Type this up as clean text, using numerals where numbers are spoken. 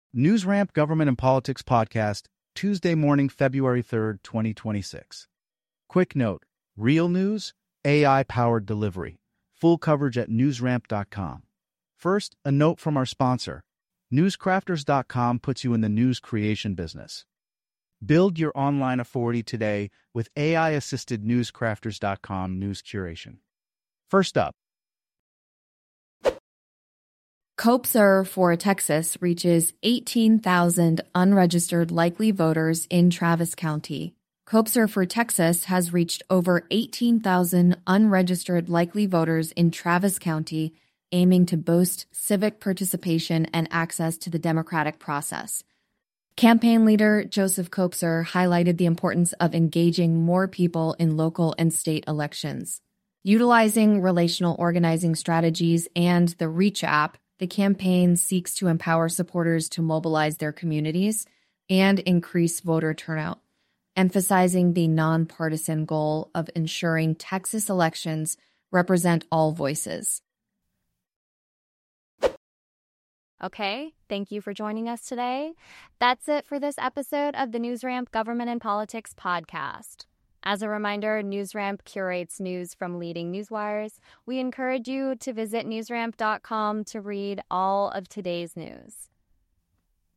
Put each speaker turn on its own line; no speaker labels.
NewsRamp Government and Politics Podcast, Tuesday morning, February 3rd, 2026. Quick note, real news, AI-powered delivery. Full coverage at newsramp.com. First, a note from our sponsor. Newscrafters.com puts you in the news creation business. Build your online authority today with AI-assisted Newscrafters.com news curation. First up,
COPSR for Texas reaches 18,000 unregistered likely voters in Travis County. COPSR for Texas has reached over 18,000 unregistered likely voters in Travis County, aiming to boost civic participation and access to the democratic process. Campaign leader Joseph COPSR highlighted the importance of engaging more people in local and state elections. Utilizing relational organizing strategies and the Reach app, the campaign seeks to empower supporters to mobilize their communities and increase voter turnout, emphasizing the nonpartisan goal of ensuring Texas elections represent all voices.
Okay, thank you for joining us today. That's it for this episode of the NewsRamp Government and Politics Podcast. As a reminder, NewsRamp curates news from leading newswires. We encourage you to visit newsramp.com to read all of today's news.